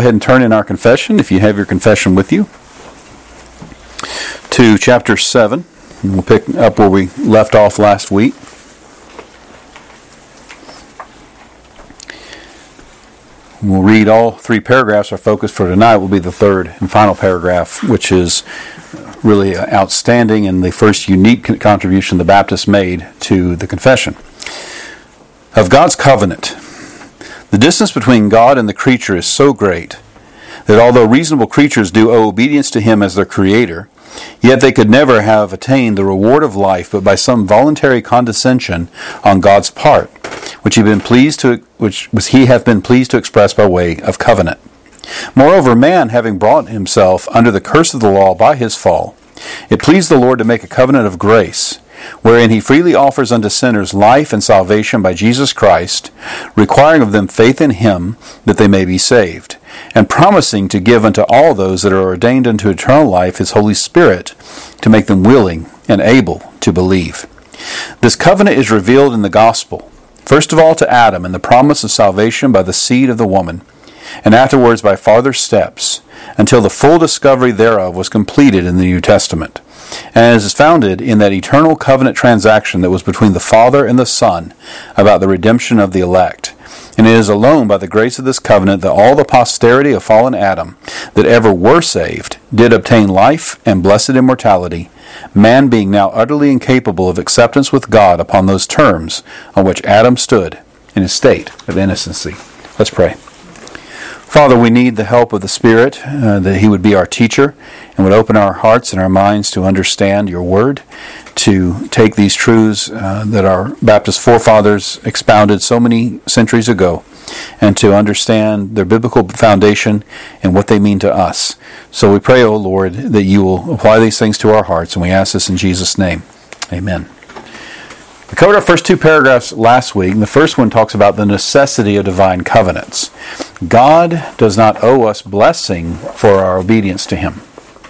ahead and turn in our confession, if you have your confession with you, to chapter 7. And we'll pick up where we left off last week. We'll read all three paragraphs. Our focus for tonight will be the third and final paragraph, which is really outstanding and the first unique contribution the Baptists made to the confession. Of God's covenant. The distance between God and the creature is so great that although reasonable creatures do owe obedience to Him as their Creator, yet they could never have attained the reward of life but by some voluntary condescension on God's part, which He hath been pleased to express by way of covenant. Moreover, man, having brought himself under the curse of the law by his fall, it pleased the Lord to make a covenant of grace, wherein He freely offers unto sinners life and salvation by Jesus Christ, requiring of them faith in Him that they may be saved, and promising to give unto all those that are ordained unto eternal life His Holy Spirit, to make them willing and able to believe. This covenant is revealed in the gospel, first of all to Adam in the promise of salvation by the seed of the woman, and afterwards by farther steps, until the full discovery thereof was completed in the New Testament, and is founded in that eternal covenant transaction that was between the Father and the Son about the redemption of the elect. And it is alone by the grace of this covenant that all the posterity of fallen Adam that ever were saved did obtain life and blessed immortality, man being now utterly incapable of acceptance with God upon those terms on which Adam stood in his state of innocency. Let's pray. Father, we need the help of the Spirit, that He would be our teacher and would open our hearts and our minds to understand Your Word, to take these truths that our Baptist forefathers expounded so many centuries ago, and to understand their biblical foundation and what they mean to us. So we pray, O Lord, that You will apply these things to our hearts, and we ask this in Jesus' name. Amen. We covered our first two paragraphs last week, and the first one talks about the necessity of divine covenants. God does not owe us blessing for our obedience to Him.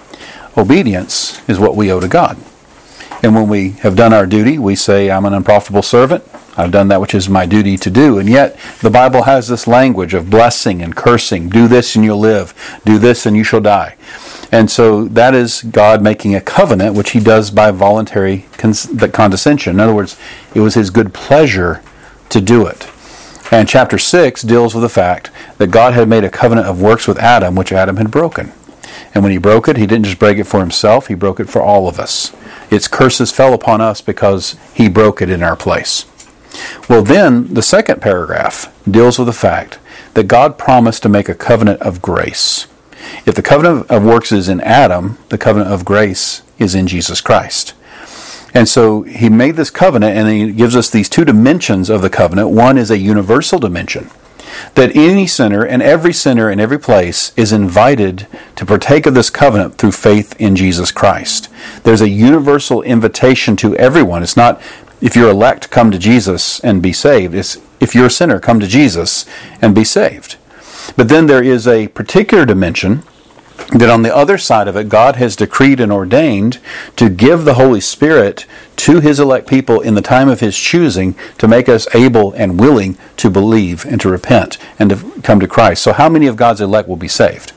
Obedience is what we owe to God. And when we have done our duty, we say, I'm an unprofitable servant. I've done that which is my duty to do. And yet, the Bible has this language of blessing and cursing. Do this and you'll live. Do this and you shall die. And so that is God making a covenant, which He does by voluntary condescension. In other words, it was His good pleasure to do it. And chapter 6 deals with the fact that God had made a covenant of works with Adam, which Adam had broken. And when he broke it, He didn't just break it for Himself, He broke it for all of us. Its curses fell upon us because He broke it in our place. Well, then, the second paragraph deals with the fact that God promised to make a covenant of grace. If the covenant of works is in Adam, the covenant of grace is in Jesus Christ. And so He made this covenant, and He gives us these two dimensions of the covenant. One is a universal dimension, that any sinner and every place is invited to partake of this covenant through faith in Jesus Christ. There's a universal invitation to everyone. It's not, if you're elect, come to Jesus and be saved. It's, if you're a sinner, come to Jesus and be saved. But then there is a particular dimension that on the other side of it, God has decreed and ordained to give the Holy Spirit to His elect people in the time of His choosing to make us able and willing to believe and to repent and to come to Christ. So how many of God's elect will be saved?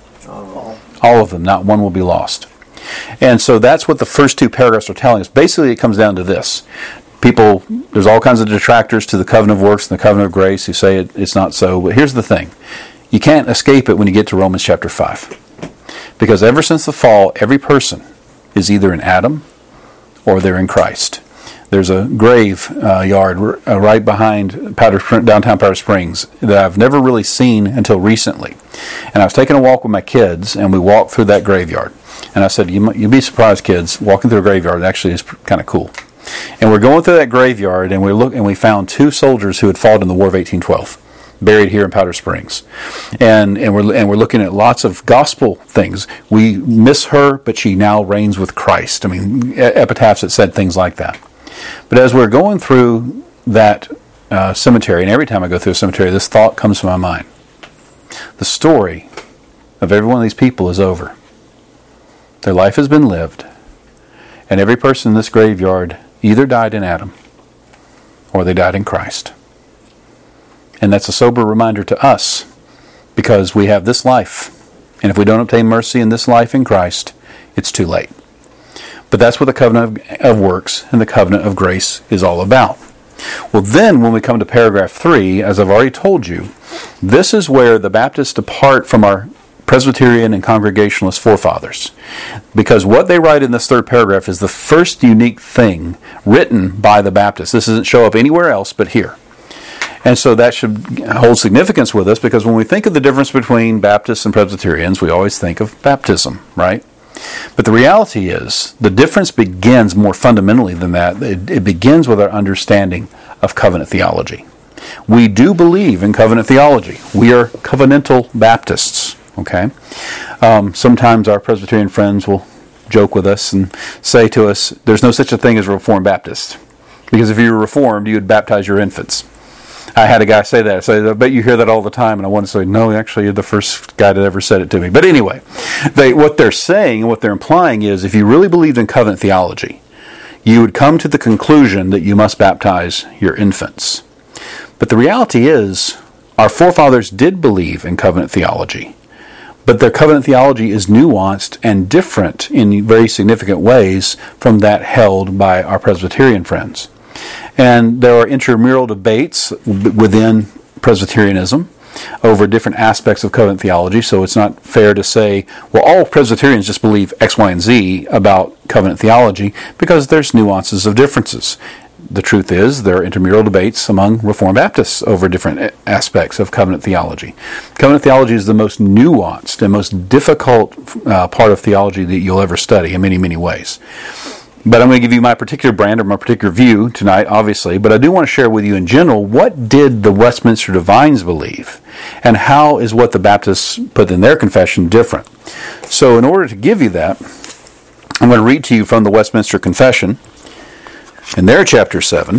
All of them. Not one will be lost. And so that's what the first two paragraphs are telling us. Basically, it comes down to this. People, there's all kinds of detractors to the covenant of works and the covenant of grace who say it's not so. But here's the thing. You can't escape it when you get to Romans chapter 5. Because ever since the fall, every person is either in Adam or they're in Christ. There's a grave yard right behind downtown Powder Springs that I've never really seen until recently. And I was taking a walk with my kids, and we walked through that graveyard. And I said, you'd be surprised, kids, walking through a graveyard actually is kind of cool. And we're going through that graveyard, and we found two soldiers who had fought in the War of 1812. Buried here in Powder Springs, and we're looking at lots of gospel things. We miss her, but she now reigns with Christ. I mean, epitaphs that said things like that. But as we're going through that cemetery, and every time I go through a cemetery, this thought comes to my mind: the story of every one of these people is over. Their life has been lived, and every person in this graveyard either died in Adam or they died in Christ. And that's a sober reminder to us because we have this life. And if we don't obtain mercy in this life in Christ, it's too late. But that's what the covenant of works and the covenant of grace is all about. Well, then when we come to paragraph 3, as I've already told you, this is where the Baptists depart from our Presbyterian and Congregationalist forefathers. Because what they write in this third paragraph is the first unique thing written by the Baptists. This doesn't show up anywhere else but here. And so that should hold significance with us, because when we think of the difference between Baptists and Presbyterians, we always think of baptism, right? But the reality is, the difference begins more fundamentally than that. It begins with our understanding of covenant theology. We do believe in covenant theology. We are covenantal Baptists, okay? Sometimes our Presbyterian friends will joke with us and say to us, there's no such a thing as a Reformed Baptist. Because if you were Reformed, you would baptize your infants. I had a guy say that. I bet you hear that all the time. And I want to say, no, actually, you're the first guy that ever said it to me. But anyway, what they're saying and what they're implying is, if you really believed in covenant theology, you would come to the conclusion that you must baptize your infants. But the reality is, our forefathers did believe in covenant theology. But their covenant theology is nuanced and different in very significant ways from that held by our Presbyterian friends. And there are intramural debates within Presbyterianism over different aspects of covenant theology, so it's not fair to say, well, all Presbyterians just believe X, Y, and Z about covenant theology, because there's nuances of differences. The truth is, there are intramural debates among Reformed Baptists over different aspects of covenant theology. Covenant theology is the most nuanced and most difficult part of theology that you'll ever study in many, many ways. But I'm going to give you my particular brand or my particular view tonight, obviously. But I do want to share with you in general, what did the Westminster Divines believe? And how is what the Baptists put in their confession different? So in order to give you that, I'm going to read to you from the Westminster Confession, in their chapter 7,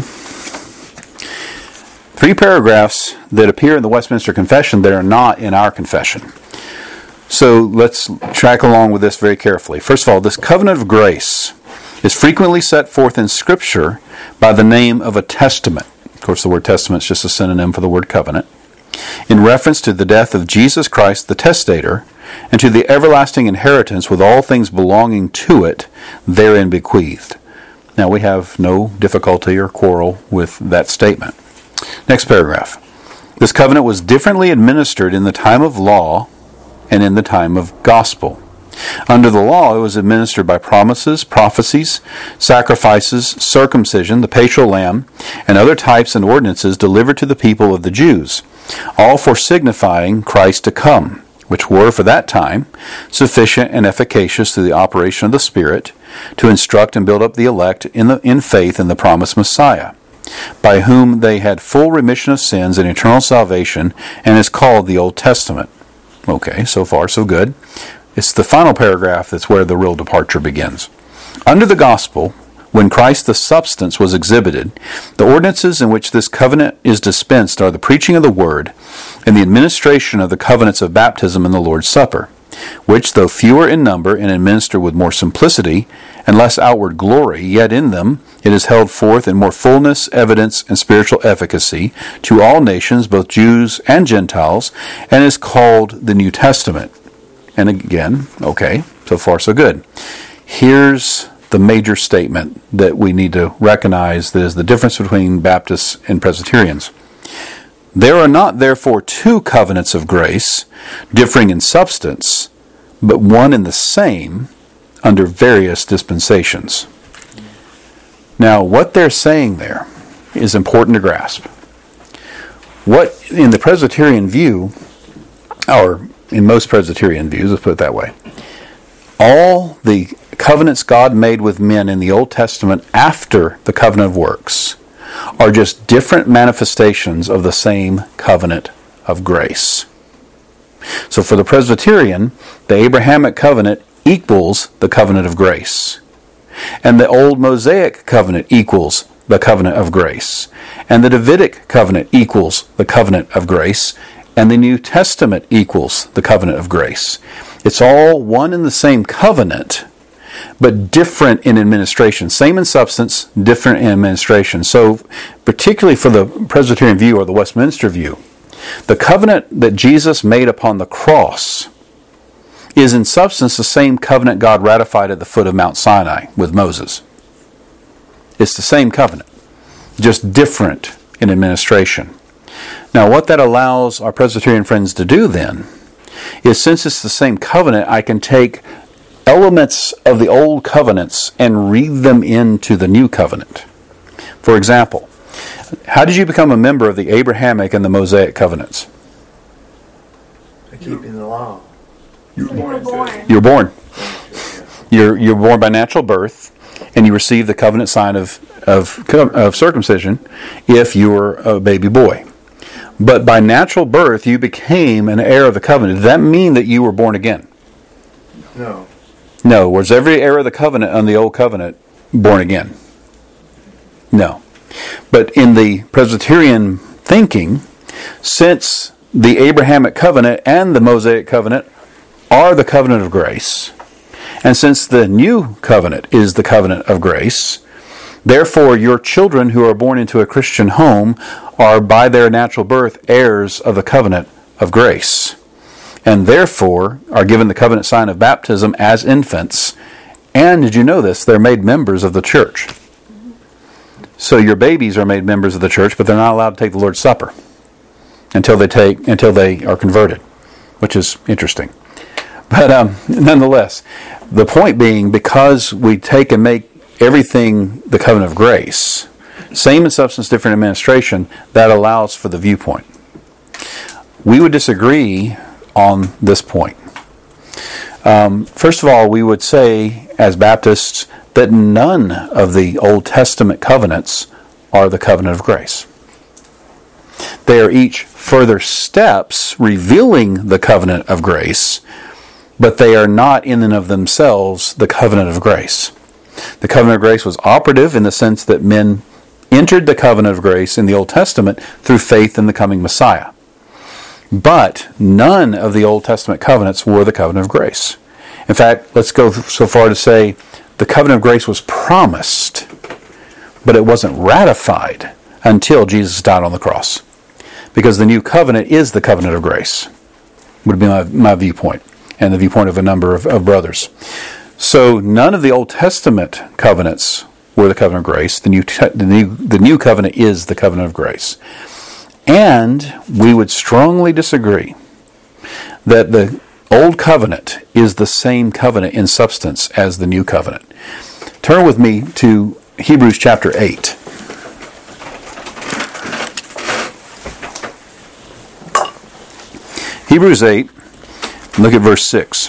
3 paragraphs that appear in the Westminster Confession that are not in our confession. So let's track along with this very carefully. First of all, this covenant of grace is frequently set forth in Scripture by the name of a testament. Of course, the word testament is just a synonym for the word covenant. In reference to the death of Jesus Christ, the testator, and to the everlasting inheritance with all things belonging to it, therein bequeathed. Now, we have no difficulty or quarrel with that statement. Next paragraph. This covenant was differently administered in the time of law and in the time of gospel. Under the law, it was administered by promises, prophecies, sacrifices, circumcision, the paschal lamb, and other types and ordinances delivered to the people of the Jews, all for signifying Christ to come, which were, for that time, sufficient and efficacious through the operation of the Spirit, to instruct and build up the elect in faith in the promised Messiah, by whom they had full remission of sins and eternal salvation, and is called the Old Testament. Okay, so far so good. It's the final paragraph that's where the real departure begins. Under the gospel, when Christ the substance was exhibited, the ordinances in which this covenant is dispensed are the preaching of the word and the administration of the covenants of baptism and the Lord's Supper, which, though fewer in number and administered with more simplicity and less outward glory, yet in them it is held forth in more fullness, evidence, and spiritual efficacy to all nations, both Jews and Gentiles, and is called the New Testament. And again, okay, so far so good. Here's the major statement that we need to recognize that is the difference between Baptists and Presbyterians. There are not therefore 2 covenants of grace, differing in substance, but one and the same under various dispensations. Now, what they're saying there is important to grasp. What, in the Presbyterian view, or in most Presbyterian views, let's put it that way, all the covenants God made with men in the Old Testament after the covenant of works are just different manifestations of the same covenant of grace. So for the Presbyterian, the Abrahamic covenant equals the covenant of grace. And the old Mosaic covenant equals the covenant of grace. And the Davidic covenant equals the covenant of grace. And the New Testament equals the covenant of grace. It's all one and the same covenant, but different in administration. Same in substance, different in administration. So particularly for the Presbyterian view or the Westminster view, The covenant that Jesus made upon the cross is in substance the same covenant God ratified at the foot of Mount Sinai with Moses. It's the same covenant, just different in administration. Now, what that allows our Presbyterian friends to do then is, since it's the same covenant, I can take elements of the old covenants and read them into the new covenant. For example, how did you become a member of the Abrahamic and the Mosaic covenants? By keeping the law. You were born. You're born. You're born by natural birth, and you receive the covenant sign of circumcision if you were a baby boy. But by natural birth, you became an heir of the covenant. Does that mean that you were born again? No. No. Was every heir of the covenant on the old covenant born again? No. But in the Presbyterian thinking, since the Abrahamic covenant and the Mosaic covenant are the covenant of grace, and since the new covenant is the covenant of grace, therefore your children who are born into a Christian home are by their natural birth heirs of the covenant of grace, and therefore are given the covenant sign of baptism as infants. And did you know this? They're made members of the church. So your babies are made members of the church, but they're not allowed to take the Lord's Supper until they are converted, which is interesting. But nonetheless, the point being, because we take and make everything the covenant of grace, same in substance, different in administration, that allows for the viewpoint. We would disagree on this point. First of all, we would say, as Baptists, that none of the Old Testament covenants are the covenant of grace. They are each further steps revealing the covenant of grace, but they are not in and of themselves the covenant of grace. The covenant of grace was operative in the sense that men entered the covenant of grace in the Old Testament through faith in the coming Messiah. But none of the Old Testament covenants were the covenant of grace. In fact, let's go so far to say the covenant of grace was promised, but it wasn't ratified until Jesus died on the cross. Because the new covenant is the covenant of grace, would be my viewpoint, and the viewpoint of a number of brothers. So none of the Old Testament covenants were the covenant of grace. The new covenant is the covenant of grace. And we would strongly disagree that the Old Covenant is the same covenant in substance as the New Covenant. Turn with me to Hebrews chapter 8. Hebrews 8, look at verse 6.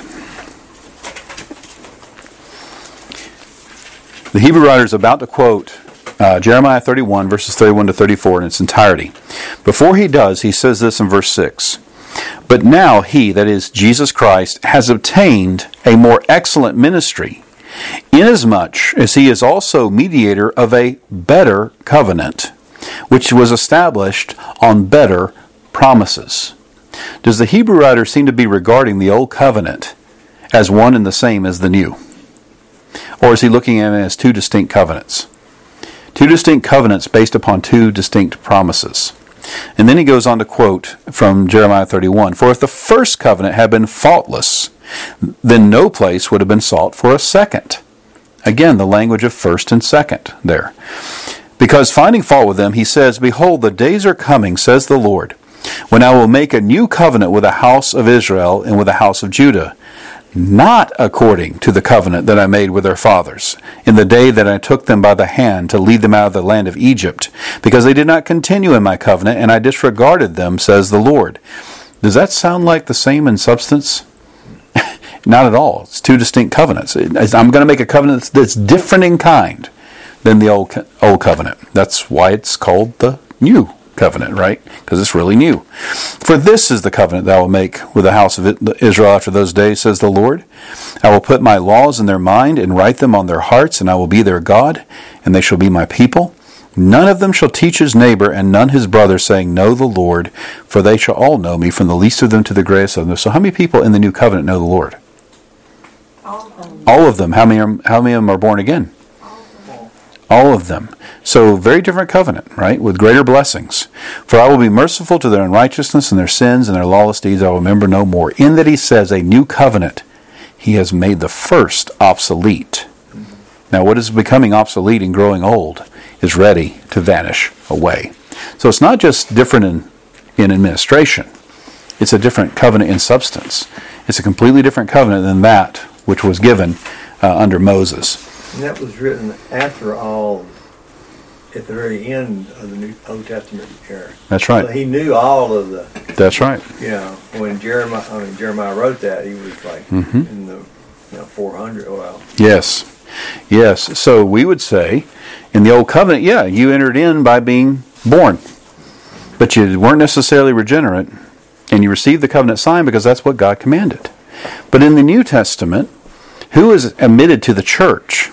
The Hebrew writer is about to quote Jeremiah 31, verses 31 to 34 in its entirety. Before he does, he says this in verse 6. But now he, that is Jesus Christ, has obtained a more excellent ministry, inasmuch as he is also mediator of a better covenant, which was established on better promises. Does the Hebrew writer seem to be regarding the Old Covenant as one and the same as the New? Or is he looking at it as two distinct covenants? Two distinct covenants based upon two distinct promises. And then he goes on to quote from Jeremiah 31, For if the first covenant had been faultless, then no place would have been sought for a second. Again, the language of first and second there. Because finding fault with them, he says, Behold, the days are coming, says the Lord, when I will make a new covenant with the house of Israel and with the house of Judah, not according to the covenant that I made with their fathers, in the day that I took them by the hand to lead them out of the land of Egypt, because they did not continue in my covenant, and I disregarded them, says the Lord. Does that sound like the same in substance? Not at all. It's two distinct covenants. I'm going to make a covenant that's different in kind than the old covenant. That's why it's called the new covenant, right? Because it's really new. For this is the covenant that I will make with the house of Israel after those days, says the Lord. I will put my laws in their mind and write them on their hearts, and I will be their God, and they shall be my people. None of them shall teach his neighbor and none his brother, saying, Know the Lord, for they shall all know me, from the least of them to the greatest of them. So how many people in the new covenant know the Lord? All of them. All of them. How many of them are born again? All of them. So, very different covenant, right? With greater blessings. For I will be merciful to their unrighteousness and their sins and their lawless deeds I will remember no more. In that he says a new covenant, he has made the first obsolete. Now, what is becoming obsolete and growing old is ready to vanish away. So it's not just different in administration. It's a different covenant in substance. It's a completely different covenant than that which was given under Moses. And that was written after all, at the very end of the Old Testament era. That's right. So he knew all of the, That's right. when Jeremiah wrote that, he was like in the 400, well. Yes. So we would say, in the Old Covenant, you entered in by being born. But you weren't necessarily regenerate, and you received the covenant sign because that's what God commanded. But in the New Testament, who is admitted to the church?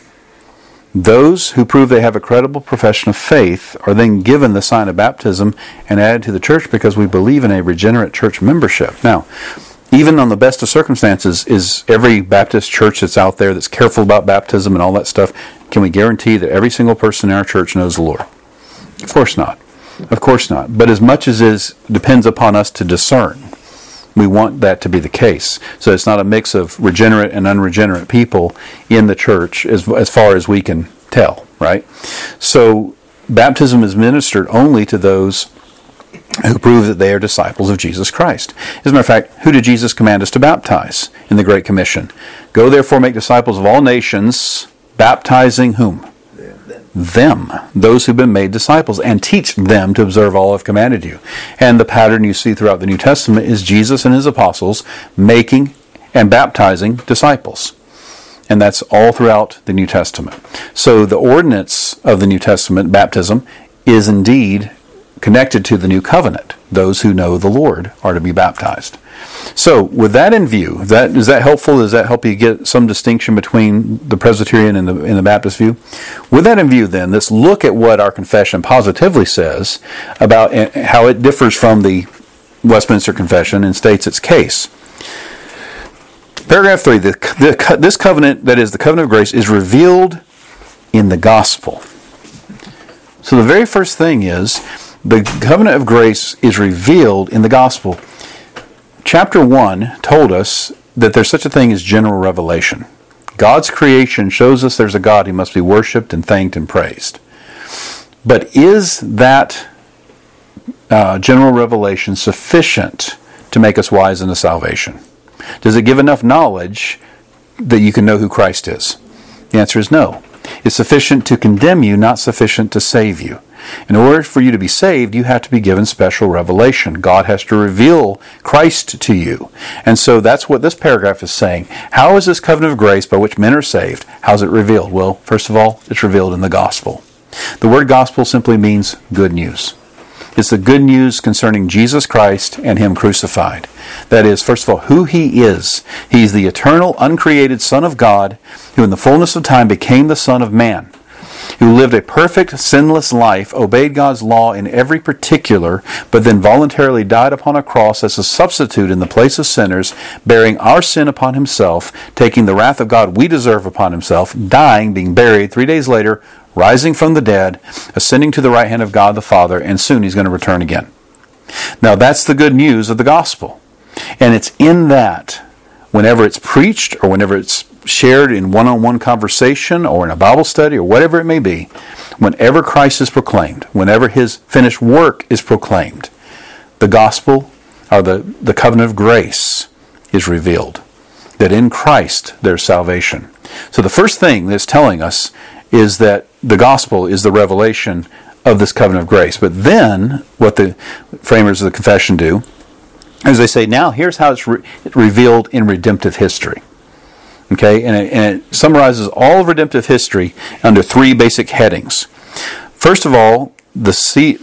Those who prove they have a credible profession of faith are then given the sign of baptism and added to the church because we believe in a regenerate church membership. Now, even on the best of circumstances, is every Baptist church that's out there that's careful about baptism and all that stuff, can we guarantee that every single person in our church knows the Lord? Of course not. Of course not. But as much as it depends upon us to discern, we want that to be the case. So it's not a mix of regenerate and unregenerate people in the church as far as we can tell, right? So baptism is ministered only to those who prove that they are disciples of Jesus Christ. As a matter of fact, who did Jesus command us to baptize in the Great Commission? Go therefore make disciples of all nations, baptizing whom? Them, those who've been made disciples, and teach them to observe all I've commanded you. And the pattern you see throughout the New Testament is Jesus and his apostles making and baptizing disciples. And that's all throughout the New Testament. So the ordinance of the New Testament, baptism, is indeed connected to the new covenant. Those who know the Lord are to be baptized. So, with that in view, is that helpful? Does that help you get some distinction between the Presbyterian and the Baptist view? With that in view, then, let's look at what our confession positively says about how it differs from the Westminster Confession and states its case. Paragraph 3, this covenant, that is the covenant of grace, is revealed in the gospel. So the very first thing is, the covenant of grace is revealed in the gospel. Chapter 1 told us that there's such a thing as general revelation. God's creation shows us there's a God who must be worshipped and thanked and praised. But is that general revelation sufficient to make us wise unto salvation? Does it give enough knowledge that you can know who Christ is? The answer is no. It's sufficient to condemn you, not sufficient to save you. In order for you to be saved, you have to be given special revelation. God has to reveal Christ to you. And so that's what this paragraph is saying. How is this covenant of grace by which men are saved? How is it revealed? Well, first of all, it's revealed in the gospel. The word gospel simply means good news. It's the good news concerning Jesus Christ and Him crucified. That is, first of all, who He is. He's the eternal, uncreated Son of God, who in the fullness of time became the Son of Man, who lived a perfect, sinless life, obeyed God's law in every particular, but then voluntarily died upon a cross as a substitute in the place of sinners, bearing our sin upon Himself, taking the wrath of God we deserve upon Himself, dying, being buried, 3 days later, rising from the dead, ascending to the right hand of God the Father, and soon He's going to return again. Now that's the good news of the gospel. And it's in that, whenever it's preached or whenever it's shared in one-on-one conversation or in a Bible study or whatever it may be, whenever Christ is proclaimed, whenever His finished work is proclaimed, the gospel, or the covenant of grace, is revealed. That in Christ there's salvation. So the first thing that's telling us is that the gospel is the revelation of this covenant of grace. But then, what the framers of the confession do, is they say, now here's how it's revealed in redemptive history. Okay, and it summarizes all of redemptive history under three basic headings. First of all, the seed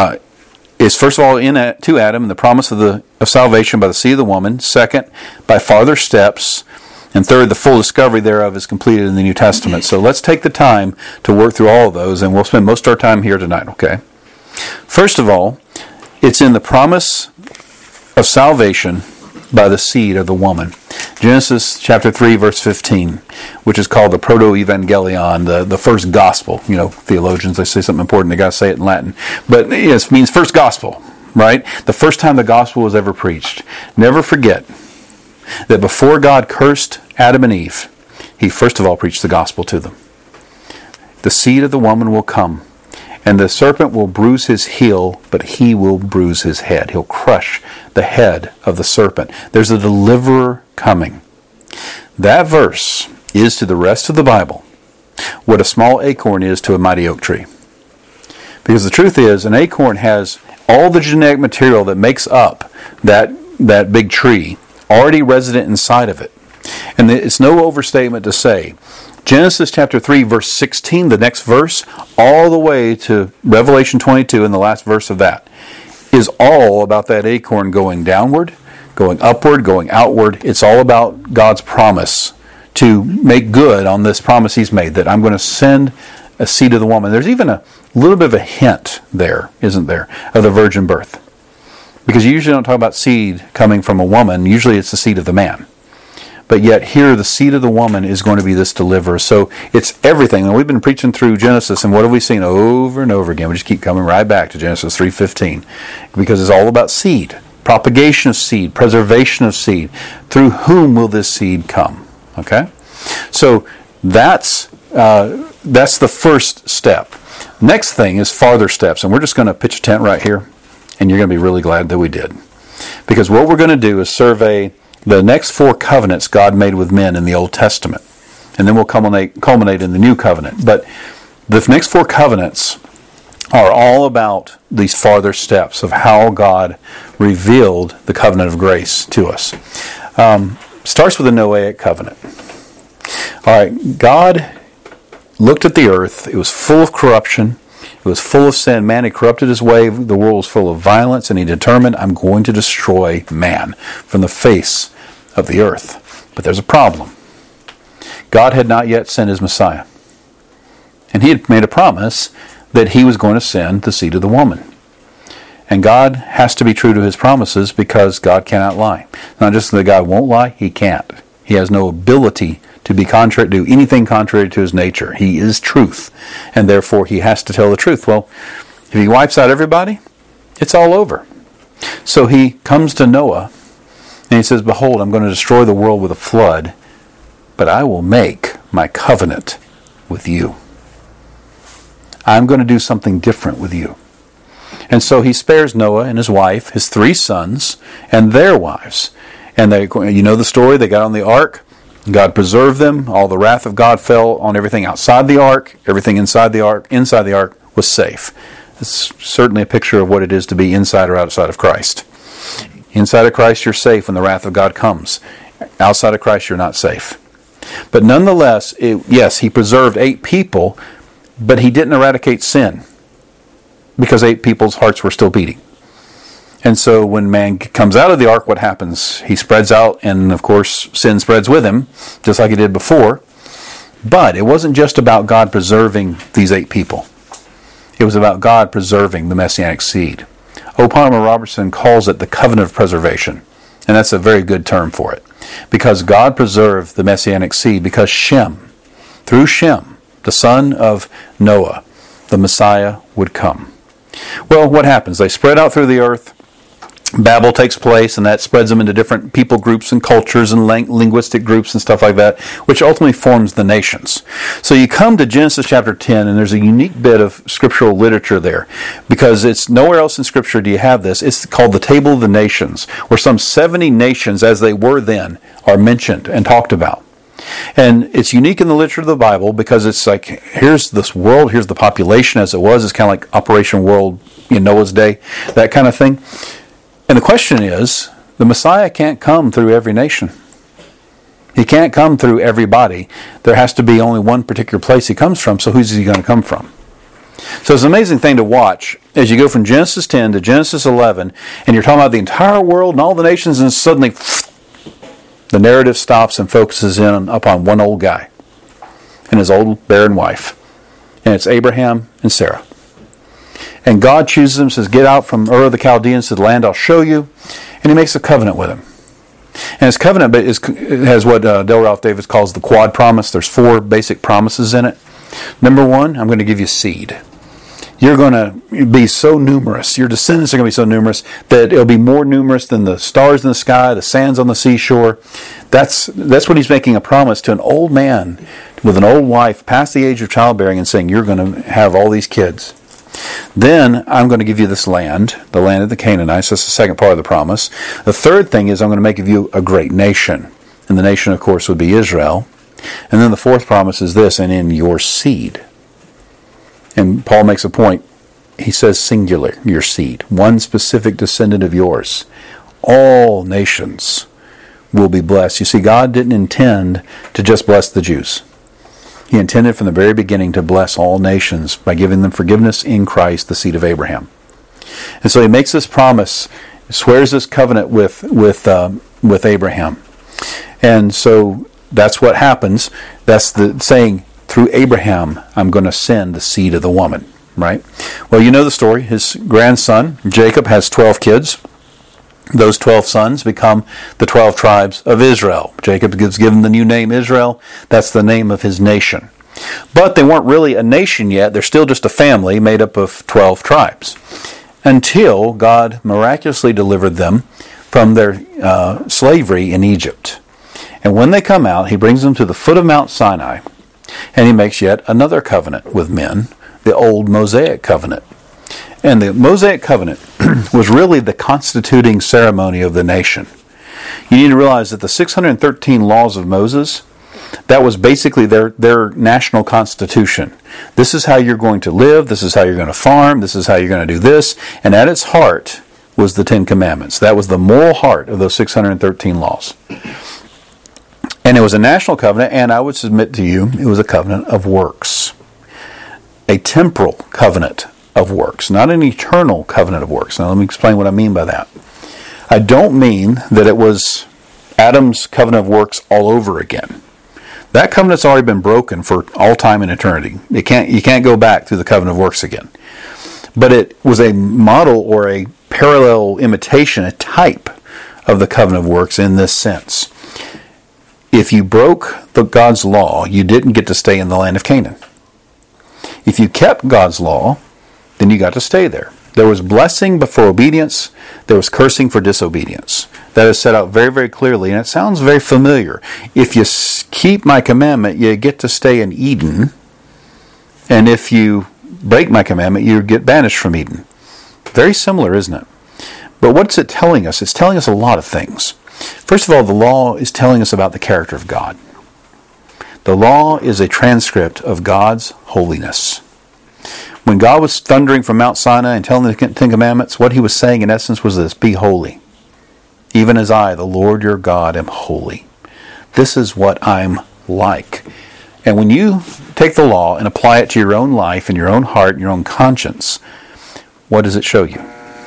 is first of all to Adam, and the promise of salvation by the seed of the woman. Second, by farther steps. And third, the full discovery thereof is completed in the New Testament. So let's take the time to work through all of those, and we'll spend most of our time here tonight, okay? First of all, it's in the promise of salvation by the seed of the woman. Genesis chapter 3, verse 15, which is called the Proto-Evangelion, the first gospel. You know, theologians, they say something important, they got to say it in Latin. But it means first gospel, right? The first time the gospel was ever preached. Never forget that before God cursed Adam and Eve, He first of all preached the gospel to them. The seed of the woman will come, and the serpent will bruise his heel, but he will bruise his head. He'll crush the head of the serpent. There's a deliverer coming. That verse is to the rest of the Bible what a small acorn is to a mighty oak tree. Because the truth is, an acorn has all the genetic material that makes up that big tree already resident inside of it. And it's no overstatement to say, Genesis chapter 3, verse 16, the next verse, all the way to Revelation 22, and the last verse of that, is all about that acorn going downward, going upward, going outward. It's all about God's promise to make good on this promise He's made, that I'm going to send a seed of the woman. There's even a little bit of a hint there, isn't there, of the virgin birth. Because you usually don't talk about seed coming from a woman. Usually it's the seed of the man. But yet here, the seed of the woman is going to be this deliverer. So it's everything. And we've been preaching through Genesis, and what have we seen over and over again? We just keep coming right back to Genesis 3:15. Because it's all about seed. Propagation of seed. Preservation of seed. Through whom will this seed come? Okay? So that's the first step. Next thing is farther steps. And we're just going to pitch a tent right here. And you're going to be really glad that we did. Because what we're going to do is survey the next 4 covenants God made with men in the Old Testament. And then we'll culminate in the New Covenant. But the next 4 covenants are all about these farther steps of how God revealed the covenant of grace to us. Starts with the Noahic covenant. All right, God looked at the earth. It was full of corruption. It was full of sin. Man had corrupted his way. The world was full of violence. And He determined, I'm going to destroy man from the face of the earth. But there's a problem. God had not yet sent His Messiah. And He had made a promise that He was going to send the seed of the woman. And God has to be true to His promises because God cannot lie. Not just that God won't lie, He can't. He has no ability to be contrary, do anything contrary to His nature. He is truth, and therefore He has to tell the truth. Well, if He wipes out everybody, it's all over. So He comes to Noah, and He says, behold, I'm going to destroy the world with a flood, but I will make my covenant with you. I'm going to do something different with you. And so He spares Noah and his wife, his 3 sons, and their wives. And you know the story, they got on the ark. God preserved them. All the wrath of God fell on everything outside the ark. Everything inside the ark was safe. It's certainly a picture of what it is to be inside or outside of Christ. Inside of Christ, you're safe when the wrath of God comes. Outside of Christ, you're not safe. But nonetheless, yes, He preserved 8 people, but He didn't eradicate sin because 8 people's hearts were still beating. And so when man comes out of the ark, what happens? He spreads out, and of course, sin spreads with him, just like he did before. But it wasn't just about God preserving these 8 people. It was about God preserving the Messianic seed. O. Palmer Robertson calls it the covenant of preservation. And that's a very good term for it. Because God preserved the Messianic seed, because through Shem, the son of Noah, the Messiah would come. Well, what happens? They spread out through the earth. Babel takes place, and that spreads them into different people groups and cultures and linguistic groups and stuff like that, which ultimately forms the nations. So you come to Genesis chapter 10, and there's a unique bit of scriptural literature there, because it's nowhere else in Scripture do you have this. It's called the Table of the Nations, where some 70 nations, as they were then, are mentioned and talked about. And it's unique in the literature of the Bible because it's like, here's this world, here's the population as it was. It's kind of like Operation World in Noah's day, that kind of thing. And the question is, the Messiah can't come through every nation. He can't come through everybody. There has to be only one particular place He comes from, so who's He going to come from? So it's an amazing thing to watch as you go from Genesis 10 to Genesis 11, and you're talking about the entire world and all the nations, and suddenly the narrative stops and focuses in upon one old guy and his old barren wife. And it's Abraham and Sarah. And God chooses him, says, get out from Ur of the Chaldeans to the land I'll show you. And He makes a covenant with him. And his covenant has what Del Ralph Davis calls the quad promise. There's 4 basic promises in it. Number 1, I'm going to give you seed. You're going to be so numerous. Your descendants are going to be so numerous that it'll be more numerous than the stars in the sky, the sands on the seashore. That's what he's making a promise to an old man with an old wife past the age of childbearing and saying, you're going to have all these kids. Then I'm going to give you this land, the land of the Canaanites. That's the second part of the promise. The third thing is I'm going to make of you a great nation. And the nation, of course, would be Israel. And then the fourth promise is this, and in your seed. And Paul makes a point. He says singular, your seed. One specific descendant of yours. All nations will be blessed. You see, God didn't intend to just bless the Jews. He intended from the very beginning to bless all nations by giving them forgiveness in Christ, the seed of Abraham. And so he makes this promise, swears this covenant with Abraham. And so that's what happens. That's the saying, through Abraham, I'm going to send the seed of the woman, right? Well, you know the story. His grandson, Jacob, has 12 kids. Those 12 sons become the 12 tribes of Israel. Jacob gives given the new name Israel. That's the name of his nation. But they weren't really a nation yet. They're still just a family made up of 12 tribes. Until God miraculously delivered them from their slavery in Egypt. And when they come out, he brings them to the foot of Mount Sinai. And he makes yet another covenant with men, the old Mosaic covenant. And the Mosaic covenant was really the constituting ceremony of the nation. You need to realize that the 613 laws of Moses, that was basically their national constitution. This is how you're going to live, this is how you're going to farm, this is how you're going to do this. And at its heart was the 10 Commandments. That was the moral heart of those 613 laws. And it was a national covenant, and I would submit to you, it was a covenant of works. A temporal covenant of works, not an eternal covenant of works. Now let me explain what I mean by that. I don't mean that it was Adam's covenant of works all over again. That covenant's already been broken for all time and eternity. You can't go back through the covenant of works again. But it was a model or a parallel imitation, a type of the covenant of works in this sense. If you broke God's law, you didn't get to stay in the land of Canaan. If you kept God's law, then you got to stay there. There was blessing for obedience. There was cursing for disobedience. That is set out very, very clearly, and it sounds very familiar. If you keep my commandment, you get to stay in Eden. And if you break my commandment, you get banished from Eden. Very similar, isn't it? But what's it telling us? It's telling us a lot of things. First of all, the law is telling us about the character of God. The law is a transcript of God's holiness. When God was thundering from Mount Sinai and telling the 10 Commandments, what he was saying in essence was this: be holy. Even as I, the Lord your God, am holy. This is what I'm like. And when you take the law and apply it to your own life and your own heart and your own conscience, what does it show you?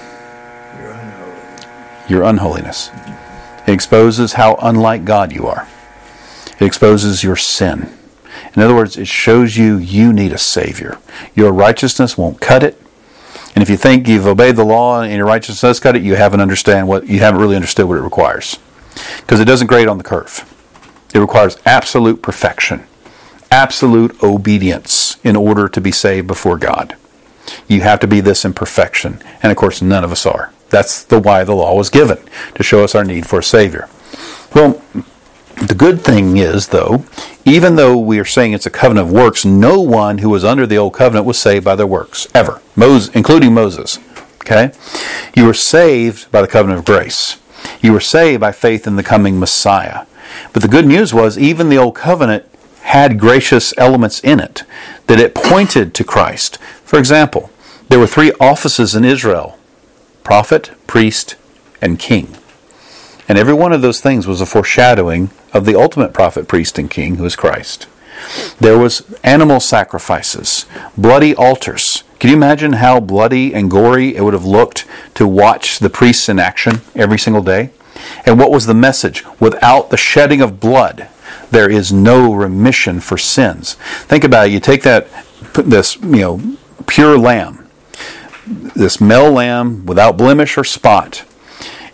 Your unholiness. It exposes how unlike God you are. It exposes your sin. In other words, it shows you need a Savior. Your righteousness won't cut it. And if you think you've obeyed the law and your righteousness does cut it, you haven't really understood what it requires. Because it doesn't grade on the curve. It requires absolute perfection, absolute obedience in order to be saved before God. You have to be this in perfection. And of course, none of us are. That's why the law was given, to show us our need for a Savior. Well, the good thing is, though, even though we are saying it's a covenant of works, no one who was under the old covenant was saved by their works, ever, including Moses. Okay? You were saved by the covenant of grace. You were saved by faith in the coming Messiah. But the good news was, even the old covenant had gracious elements in it, that it pointed to Christ. For example, there were 3 offices in Israel: prophet, priest, and king. And every one of those things was a foreshadowing of the ultimate prophet, priest, and king, who is Christ. There was animal sacrifices, bloody altars. Can you imagine how bloody and gory it would have looked to watch the priests in action every single day? And what was the message? Without the shedding of blood, there is no remission for sins. Think about it. You take this pure lamb, this male lamb without blemish or spot,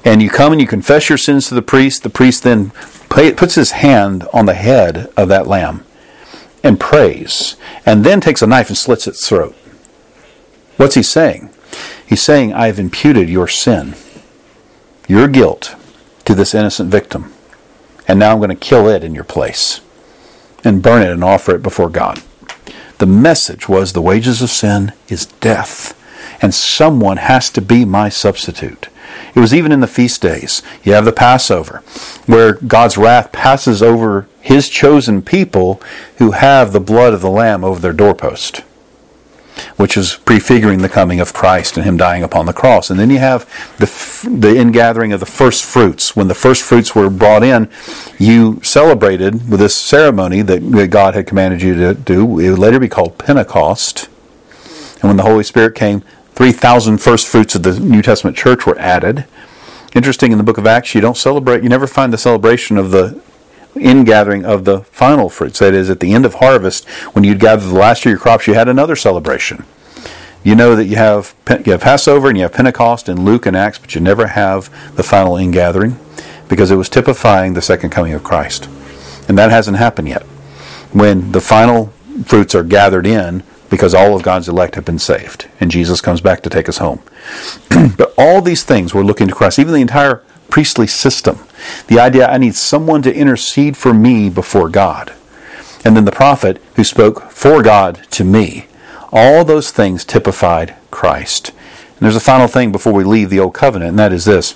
And you come and you confess your sins to the priest. The priest then puts his hand on the head of that lamb and prays, and then takes a knife and slits its throat. What's he saying? He's saying, I have imputed your sin, your guilt, to this innocent victim. And now I'm going to kill it in your place and burn it and offer it before God. The message was the wages of sin is death, and someone has to be my substitute. It was even in the feast days. You have the Passover, where God's wrath passes over his chosen people who have the blood of the Lamb over their doorpost, which is prefiguring the coming of Christ and him dying upon the cross. And then you have the ingathering of the first fruits. When the first fruits were brought in, you celebrated with this ceremony that God had commanded you to do. It would later be called Pentecost. And when the Holy Spirit came, 3,000 first fruits of the New Testament church were added. Interesting, in the book of Acts, you never find the celebration of the ingathering of the final fruits. That is, at the end of harvest, when you'd gather the last of your crops, you had another celebration. You know that you have Passover and you have Pentecost in Luke and Acts, but you never have the final ingathering, because it was typifying the second coming of Christ. And that hasn't happened yet, when the final fruits are gathered in, because all of God's elect have been saved, and Jesus comes back to take us home. But all these things we're looking to Christ, even the entire priestly system, the idea I need someone to intercede for me before God, and then the prophet who spoke for God to me, all those things typified Christ. And there's a final thing before we leave the Old Covenant, and that is this.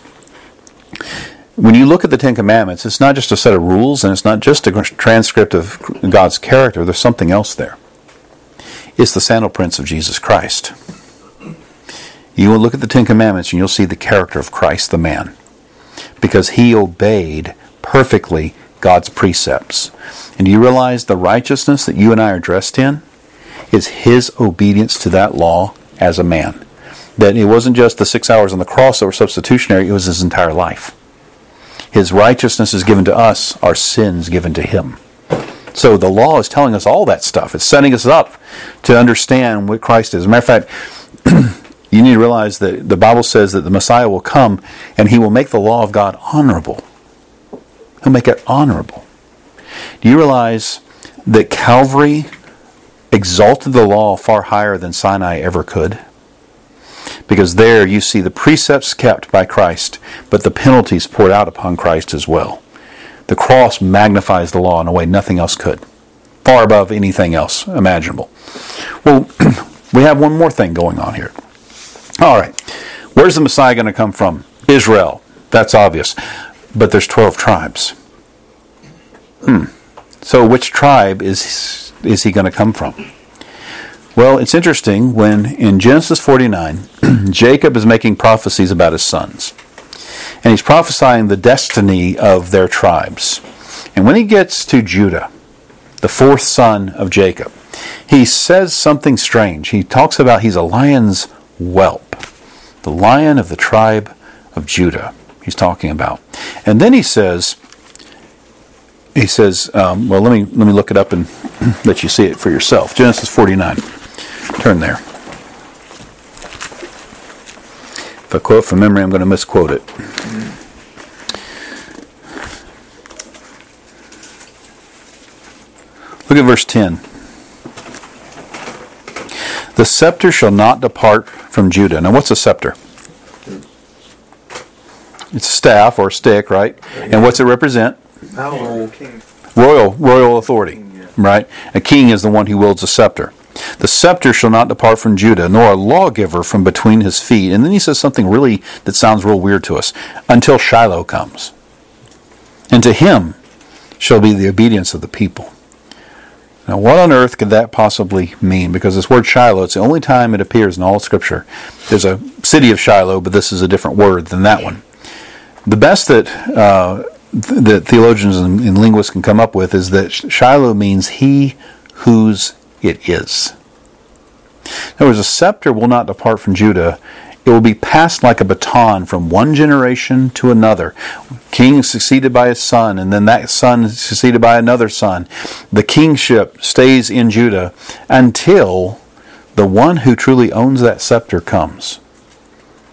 When you look at the Ten Commandments, it's not just a set of rules, and it's not just a transcript of God's character. There's something else there. It's the sandal prints of Jesus Christ. You will look at the Ten Commandments and you'll see the character of Christ the man, because he obeyed perfectly God's precepts. And do you realize the righteousness that you and I are dressed in is his obedience to that law as a man? That it wasn't just the 6 hours on the cross that were substitutionary, it was his entire life. His righteousness is given to us, our sins given to him. So the law is telling us all that stuff. It's setting us up to understand what Christ is. As a matter of fact, you need to realize that the Bible says that the Messiah will come and he will make the law of God honorable. He'll make it honorable. Do you realize that Calvary exalted the law far higher than Sinai ever could? Because there you see the precepts kept by Christ, but the penalties poured out upon Christ as well. The cross magnifies the law in a way nothing else could. Far above anything else imaginable. Well, we have one more thing going on here. All right. Where's the Messiah going to come from? Israel. That's obvious. But there's 12 tribes. So which tribe is he going to come from? Well, it's interesting when in Genesis 49, Jacob is making prophecies about his sons. And he's prophesying the destiny of their tribes. And when he gets to Judah, the fourth son of Jacob, he says something strange. He talks about he's a lion's whelp. The lion of the tribe of Judah he's talking about. And then he says, well, let me look it up and let you see it for yourself. Genesis 49. Turn there. If I quote from memory, I'm going to misquote it. Look at verse 10. The scepter shall not depart from Judah. Now, what's a scepter? It's a staff or a stick, right? And what's it represent? Power, king. Royal authority, right? A king is the one who wields a scepter. The scepter shall not depart from Judah, nor a lawgiver from between his feet. And then he says something really that sounds real weird to us. Until Shiloh comes. And to him shall be the obedience of the people. Now, what on earth could that possibly mean? Because this word Shiloh, it's the only time it appears in all of Scripture. There's a city of Shiloh, but this is a different word than that one. The best that theologians and linguists can come up with is that Shiloh means he whose it is. In other words, a scepter will not depart from Judah. It will be passed like a baton from one generation to another. King is succeeded by his son, and then that son is succeeded by another son. The kingship stays in Judah until the one who truly owns that scepter comes.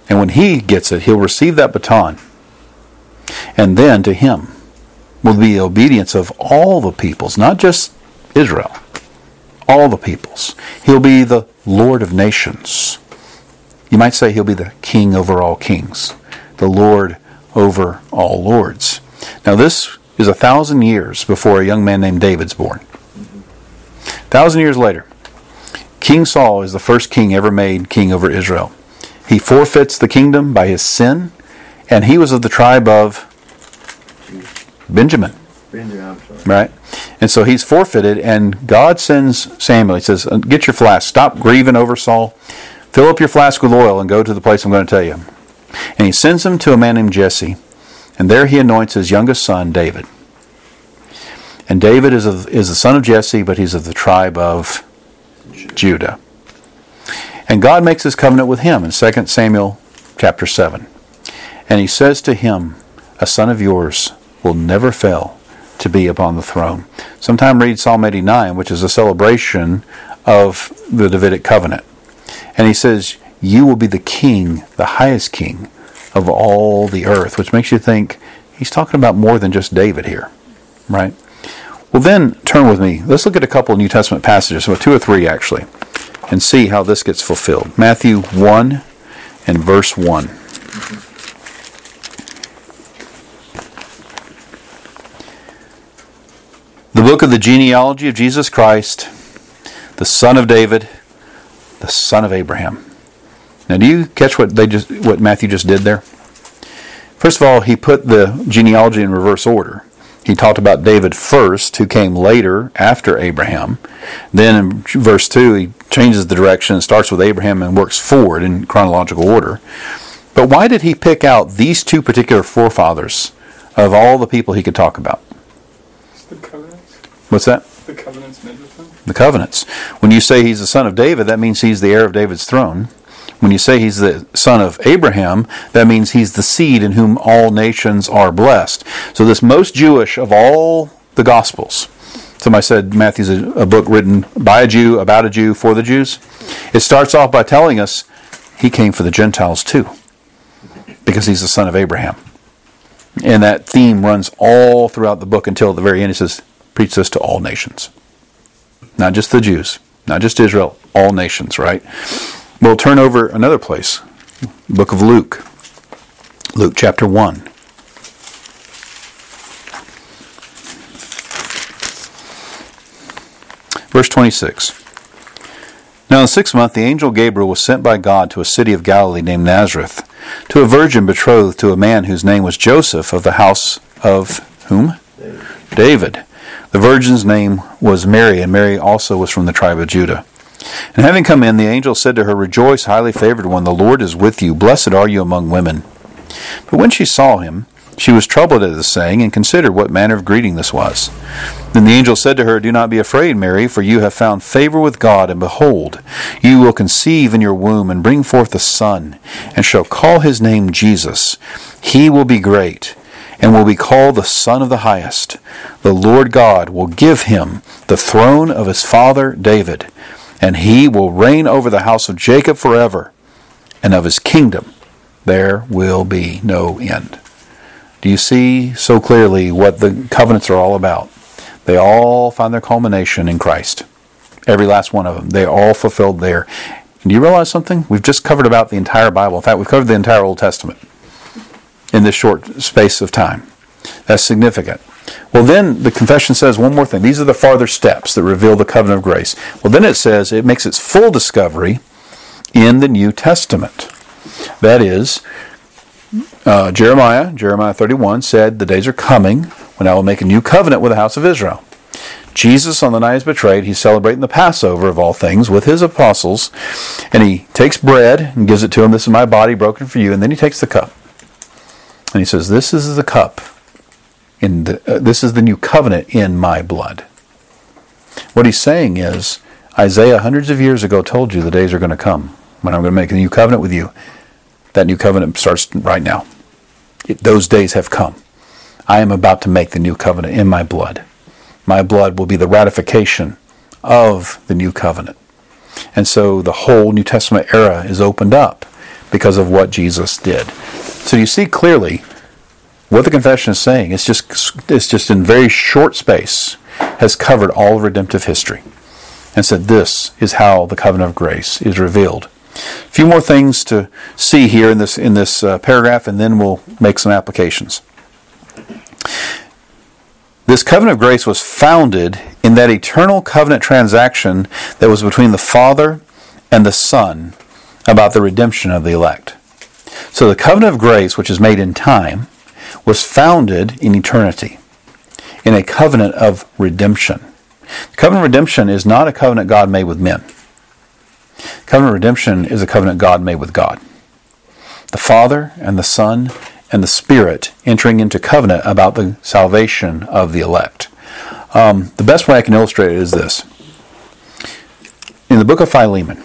And when he gets it, he'll receive that baton. And then to him will be the obedience of all the peoples, not just Israel. All the peoples. He'll be the Lord of nations. You might say he'll be the king over all kings. The Lord over all lords. Now this is 1,000 years before a young man named David's born. 1,000 years later, King Saul is the first king ever made king over Israel. He forfeits the kingdom by his sin, and he was of the tribe of Benjamin. I'm sorry. Right? And so he's forfeited, and God sends Samuel. He says, get your flask. Stop grieving over Saul. Fill up your flask with oil and go to the place I'm going to tell you. And he sends him to a man named Jesse, and there he anoints his youngest son, David. And David is the son of Jesse, but he's of the tribe of Judah. And God makes his covenant with him in 2 Samuel chapter 7. And he says to him, a son of yours will never fail to be upon the throne. Sometime read Psalm 89, which is a celebration of the Davidic covenant. And he says, you will be the king, the highest king of all the earth, which makes you think he's talking about more than just David here, right? Well, then turn with me. Let's look at a couple of New Testament passages, well, 2 or 3 actually, and see how this gets fulfilled. Matthew 1 and verse 1. The book of the genealogy of Jesus Christ, the son of David, the son of Abraham. Now, do you catch what Matthew just did there? First of all, he put the genealogy in reverse order. He talked about David first, who came later after Abraham. Then in verse 2, he changes the direction and starts with Abraham and works forward in chronological order. But why did he pick out these two particular forefathers of all the people he could talk about? The covenants. What's that? The covenants made with them. The covenants. When you say he's the son of David, that means he's the heir of David's throne. When you say he's the son of Abraham, that means he's the seed in whom all nations are blessed. So this most Jewish of all the Gospels. Somebody said Matthew's a book written by a Jew, about a Jew, for the Jews. It starts off by telling us he came for the Gentiles too, because he's the son of Abraham. And that theme runs all throughout the book until at the very end. It says, preach this to all nations. Not just the Jews, not just Israel, all nations, right? We'll turn over another place. Book of Luke. Luke chapter 1. Verse 26. Now in the 6th month the angel Gabriel was sent by God to a city of Galilee named Nazareth, to a virgin betrothed to a man whose name was Joseph, of the house of whom? David. The virgin's name was Mary, and Mary also was from the tribe of Judah. And having come in, the angel said to her, Rejoice, highly favored one, the Lord is with you. Blessed are you among women. But when she saw him, she was troubled at this saying, and considered what manner of greeting this was. Then the angel said to her, Do not be afraid, Mary, for you have found favor with God, and behold, you will conceive in your womb, and bring forth a son, and shall call his name Jesus. He will be great, and will be called the Son of the Highest. The Lord God will give him the throne of his father David, and he will reign over the house of Jacob forever, and of his kingdom there will be no end. Do you see so clearly what the covenants are all about? They all find their culmination in Christ. Every last one of them. They are all fulfilled there. And do you realize something? We've just covered about the entire Bible. In fact, we've covered the entire Old Testament in this short space of time. That's significant. Well, then the confession says one more thing. These are the farther steps that reveal the covenant of grace. Well, then it says it makes its full discovery in the New Testament. That is, Jeremiah 31 said, The days are coming when I will make a new covenant with the house of Israel. Jesus, on the night he was betrayed, he's celebrating the Passover of all things with his apostles, and he takes bread and gives it to them. This is my body broken for you. And then he takes the cup. And he says, This is the cup. This is the new covenant in my blood. What he's saying is, Isaiah hundreds of years ago told you the days are going to come when I'm going to make a new covenant with you. That new covenant starts right now. Those days have come. I am about to make the new covenant in my blood. My blood will be the ratification of the new covenant. And so the whole New Testament era is opened up because of what Jesus did. So you see clearly what the confession is saying. It's just in very short space has covered all of redemptive history and said this is how the covenant of grace is revealed. A few more things to see here in this paragraph, and then we'll make some applications. This covenant of grace was founded in that eternal covenant transaction that was between the Father and the Son about the redemption of the elect. So the covenant of grace, which is made in time, was founded in eternity, in a covenant of redemption. The covenant of redemption is not a covenant God made with men. Covenant of redemption is a covenant God made with God. The Father and the Son and the Spirit entering into covenant about the salvation of the elect. The best way I can illustrate it is this. In the book of Philemon,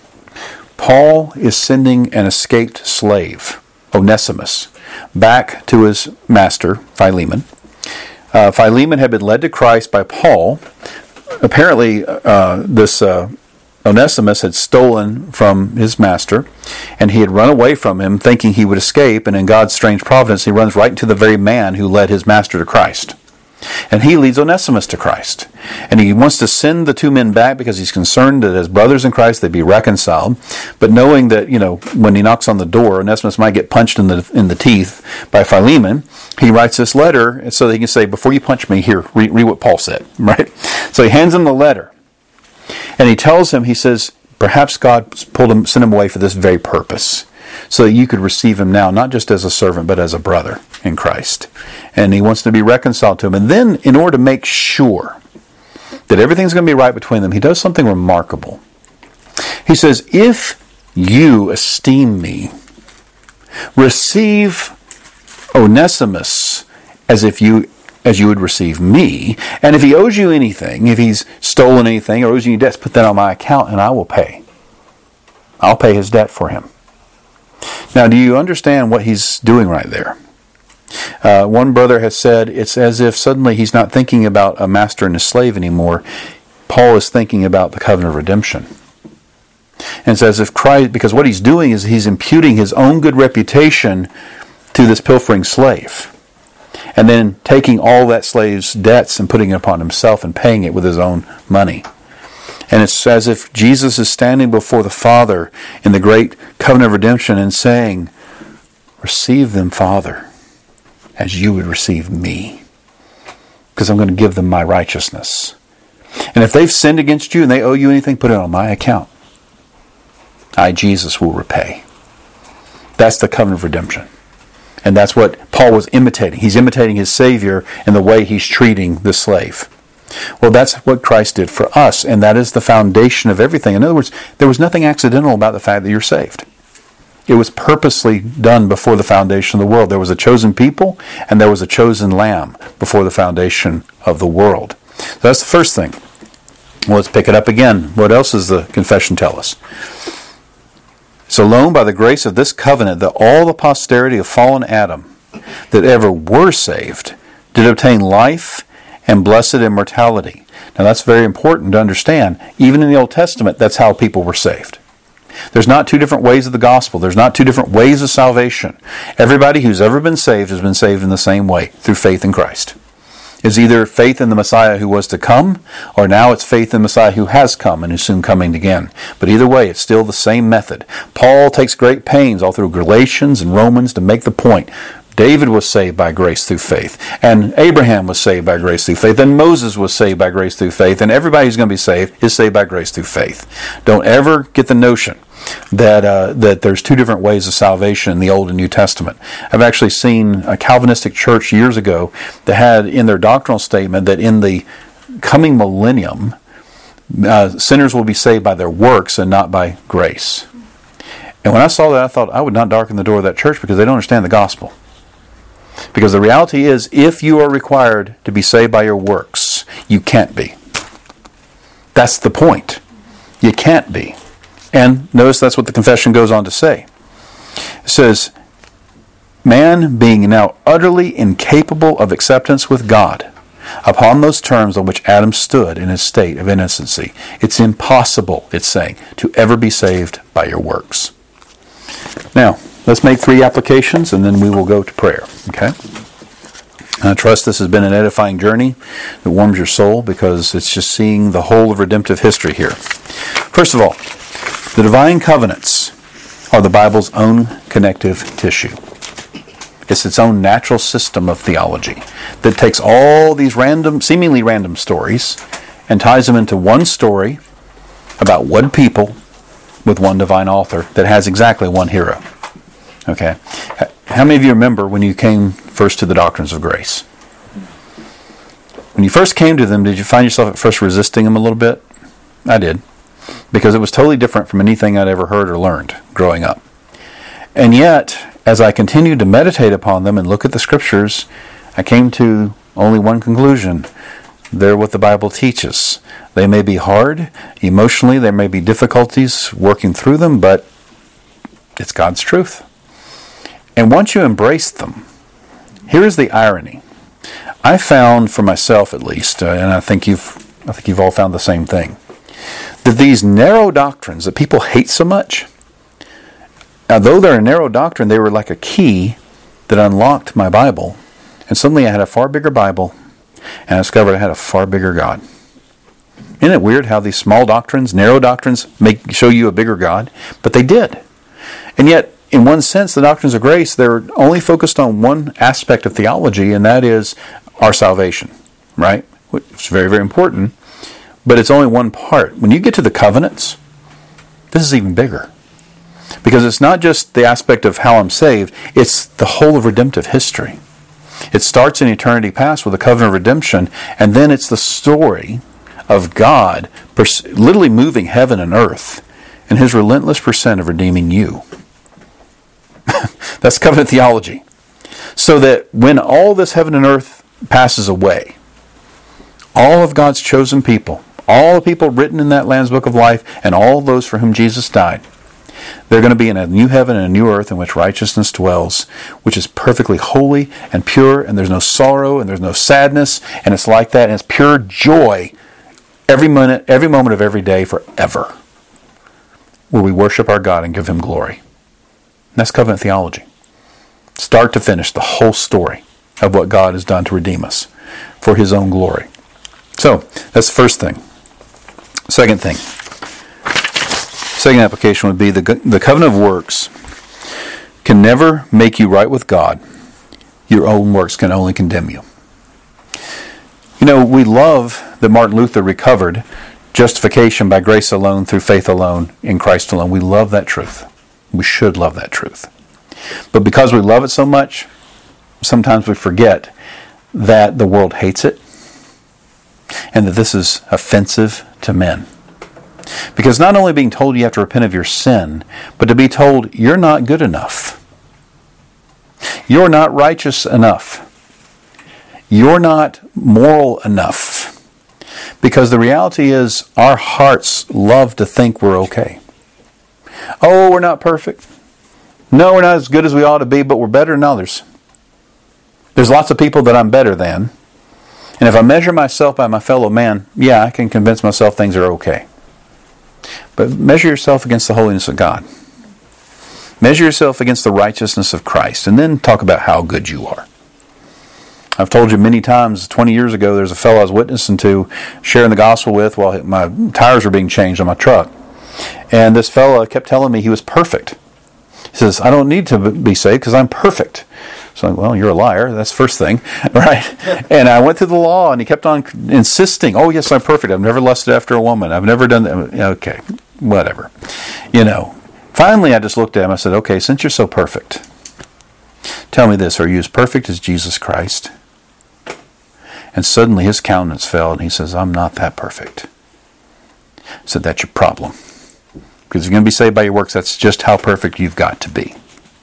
Paul is sending an escaped slave, Onesimus, back to his master, Philemon. Philemon had been led to Christ by Paul. Apparently, this Onesimus had stolen from his master, and he had run away from him thinking he would escape, and in God's strange providence, he runs right into the very man who led his master to Christ. And he leads Onesimus to Christ. And he wants to send the two men back because he's concerned that as brothers in Christ they be reconciled. But knowing that, when he knocks on the door, Onesimus might get punched in the teeth by Philemon, he writes this letter so that he can say, before you punch me, here, read what Paul said. Right? So he hands him the letter. And he tells him, he says, perhaps God sent him away for this very purpose, so that you could receive him now, not just as a servant, but as a brother in Christ. And he wants to be reconciled to him. And then, in order to make sure that everything's going to be right between them, he does something remarkable. He says, if you esteem me, receive Onesimus as you would receive me. And if he owes you anything, if he's stolen anything or owes you debts, put that on my account and I will pay. I'll pay his debt for him. Now, do you understand what he's doing right there? One brother has said it's as if suddenly he's not thinking about a master and a slave anymore. Paul is thinking about the covenant of redemption. And it's as if Christ, because what he's doing is he's imputing his own good reputation to this pilfering slave. And then taking all that slave's debts and putting it upon himself and paying it with his own money. And it's as if Jesus is standing before the Father in the great covenant of redemption and saying, receive them, Father, as you would receive me, because I'm going to give them my righteousness. And if they've sinned against you and they owe you anything, put it on my account. I, Jesus, will repay. That's the covenant of redemption. And that's what Paul was imitating. He's imitating his Savior in the way he's treating the slave. Well, that's what Christ did for us, and that is the foundation of everything. In other words, there was nothing accidental about the fact that you're saved. It was purposely done before the foundation of the world. There was a chosen people, and there was a chosen lamb before the foundation of the world. So that's the first thing. Well, let's pick it up again. What else does the confession tell us? It's alone by the grace of this covenant that all the posterity of fallen Adam that ever were saved did obtain life and blessed immortality. Now that's very important to understand. Even in the Old Testament, that's how people were saved. There's not two different ways of the gospel. There's not two different ways of salvation. Everybody who's ever been saved has been saved in the same way, through faith in Christ. It's either faith in the Messiah who was to come, or now it's faith in the Messiah who has come and is soon coming again. But either way, it's still the same method. Paul takes great pains all through Galatians and Romans to make the point. David was saved by grace through faith, and Abraham was saved by grace through faith, and Moses was saved by grace through faith, and everybody who's going to be saved is saved by grace through faith. Don't ever get the notion that there's two different ways of salvation in the Old and New Testament. I've actually seen a Calvinistic church years ago that had in their doctrinal statement that in the coming millennium, sinners will be saved by their works and not by grace. And when I saw that, I thought I would not darken the door of that church because they don't understand the gospel. Because the reality is, if you are required to be saved by your works, you can't be. That's the point. You can't be. And notice that's what the confession goes on to say. It says, man being now utterly incapable of acceptance with God, upon those terms on which Adam stood in his state of innocency. It's impossible, it's saying, to ever be saved by your works. Now, let's make 3 applications, and then we will go to prayer. Okay? And I trust this has been an edifying journey that warms your soul, because it's just seeing the whole of redemptive history here. First of all, the divine covenants are the Bible's own connective tissue. It's its own natural system of theology that takes all these seemingly random stories and ties them into one story about one people with one divine author that has exactly one hero. Okay? How many of you remember when you came first to the doctrines of grace? When you first came to them, did you find yourself at first resisting them a little bit? I did. Because it was totally different from anything I'd ever heard or learned growing up. And yet, as I continued to meditate upon them and look at the Scriptures, I came to only one conclusion. They're what the Bible teaches. They may be hard. Emotionally, there may be difficulties working through them, but it's God's truth. And once you embrace them, here is the irony. I found for myself, at least, and I think you've all found the same thing, that these narrow doctrines that people hate so much, though they're a narrow doctrine, they were like a key that unlocked my Bible. And suddenly I had a far bigger Bible, and I discovered I had a far bigger God. Isn't it weird how these small doctrines, narrow doctrines, show you a bigger God? But they did. And yet, in one sense, the doctrines of grace, they're only focused on one aspect of theology, and that is our salvation, right? It's very, very important, but it's only one part. When you get to the covenants, this is even bigger. Because it's not just the aspect of how I'm saved, it's the whole of redemptive history. It starts in eternity past with the covenant of redemption, and then it's the story of God literally moving heaven and earth in His relentless pursuit of redeeming you. That's covenant theology. So that when all this heaven and earth passes away, all of God's chosen people, all the people written in that Lamb's Book of Life, and all those for whom Jesus died, they're going to be in a new heaven and a new earth in which righteousness dwells, which is perfectly holy and pure, and there's no sorrow, and there's no sadness, and it's like that, and it's pure joy every moment of every day forever, where we worship our God and give Him glory. And that's covenant theology. Start to finish, the whole story of what God has done to redeem us for His own glory. So, that's the first thing. Second thing. Second application would be the covenant of works can never make you right with God. Your own works can only condemn you. You know, we love that Martin Luther recovered justification by grace alone, through faith alone, in Christ alone. We love that truth. We should love that truth. But because we love it so much, sometimes we forget that the world hates it and that this is offensive to men. Because not only being told you have to repent of your sin, but to be told you're not good enough. You're not righteous enough. You're not moral enough. Because the reality is our hearts love to think we're okay. Oh, we're not perfect. No, we're not as good as we ought to be, but we're better than others. There's lots of people that I'm better than. And if I measure myself by my fellow man, yeah, I can convince myself things are okay. But measure yourself against the holiness of God. Measure yourself against the righteousness of Christ, and then talk about how good you are. I've told you many times, 20 years ago, there's a fellow I was witnessing to, sharing the gospel with while my tires were being changed on my truck. And this fellow kept telling me he was perfect. He says, I don't need to be saved because I'm perfect. So I'm like, well, you're a liar. That's the first thing, right? And I went through the law, and he kept on insisting, oh, yes, I'm perfect. I've never lusted after a woman. I've never done that. Okay, whatever. You know, finally I just looked at him. I said, okay, since you're so perfect, tell me this. Are you as perfect as Jesus Christ? And suddenly his countenance fell, and he says, I'm not that perfect. I said, that's your problem. Because if you're going to be saved by your works, that's just how perfect you've got to be.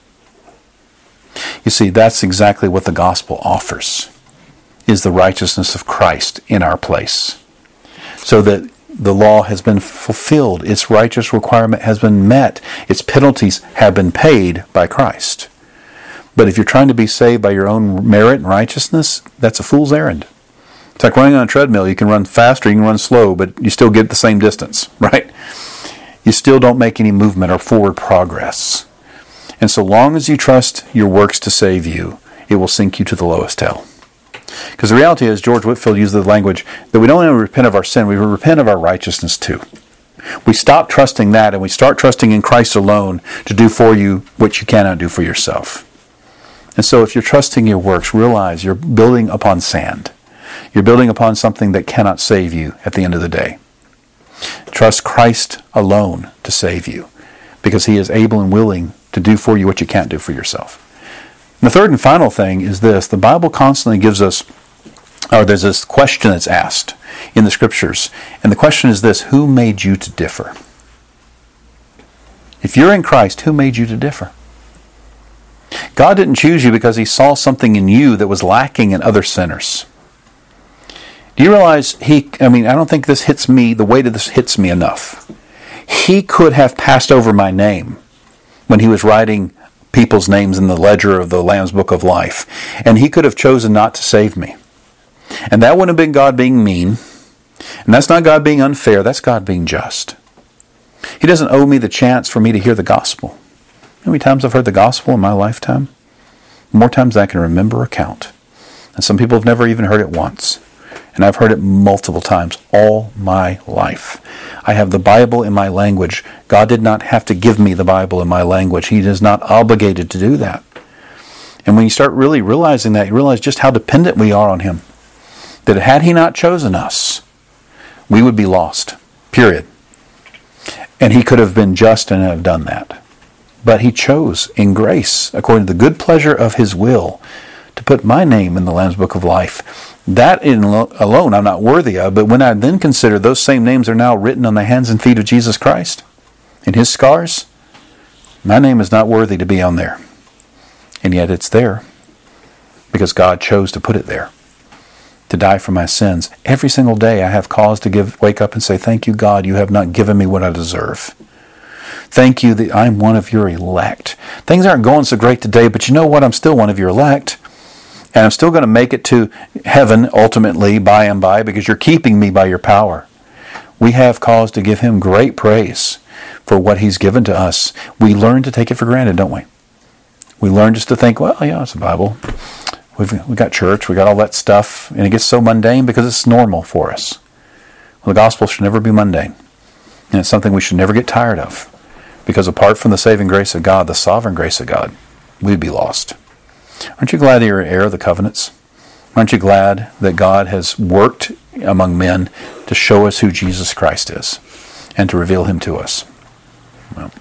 You see, that's exactly what the gospel offers, is the righteousness of Christ in our place. So that the law has been fulfilled, its righteous requirement has been met, its penalties have been paid by Christ. But if you're trying to be saved by your own merit and righteousness, that's a fool's errand. It's like running on a treadmill. You can run faster, you can run slow, but you still get the same distance, right? You still don't make any movement or forward progress. And so long as you trust your works to save you, it will sink you to the lowest hell. Because the reality is, George Whitefield used the language that we don't only repent of our sin, we repent of our righteousness too. We stop trusting that and we start trusting in Christ alone to do for you what you cannot do for yourself. And so if you're trusting your works, realize you're building upon sand. You're building upon something that cannot save you at the end of the day. Trust Christ alone to save you, because He is able and willing to do for you what you can't do for yourself. And the third and final thing is this. The Bible constantly gives us, or there's this question that's asked in the Scriptures. And the question is this: who made you to differ? If you're in Christ, who made you to differ? God didn't choose you because He saw something in you that was lacking in other sinners. Do you realize I don't think this hits me, the weight of this hits me enough. He could have passed over my name when He was writing people's names in the ledger of the Lamb's Book of Life. And He could have chosen not to save me. And that wouldn't have been God being mean. And that's not God being unfair. That's God being just. He doesn't owe me the chance for me to hear the gospel. How many times I've heard the gospel in my lifetime? More times than I can remember or count. And some people have never even heard it once. And I've heard it multiple times all my life. I have the Bible in my language. God did not have to give me the Bible in my language. He is not obligated to do that. And when you start really realizing that, you realize just how dependent we are on Him. That had He not chosen us, we would be lost. Period. And He could have been just and have done that. But He chose in grace, according to the good pleasure of His will, to put my name in the Lamb's Book of Life. That alone I'm not worthy of, but when I then consider those same names are now written on the hands and feet of Jesus Christ, in His scars, my name is not worthy to be on there. And yet it's there, because God chose to put it there, to die for my sins. Every single day I have cause to wake up and say, thank you, God, you have not given me what I deserve. Thank you that I'm one of your elect. Things aren't going so great today, but you know what? I'm still one of your elect. And I'm still going to make it to heaven ultimately by and by, because you're keeping me by your power. We have cause to give Him great praise for what He's given to us. We learn to take it for granted, don't we? We learn just to think, well, yeah, it's the Bible. We've got church, we got all that stuff, and it gets so mundane because it's normal for us. Well, the gospel should never be mundane. And it's something we should never get tired of. Because apart from the saving grace of God, the sovereign grace of God, we'd be lost. Aren't you glad that you're an heir of the covenants? Aren't you glad that God has worked among men to show us who Jesus Christ is and to reveal Him to us? Well,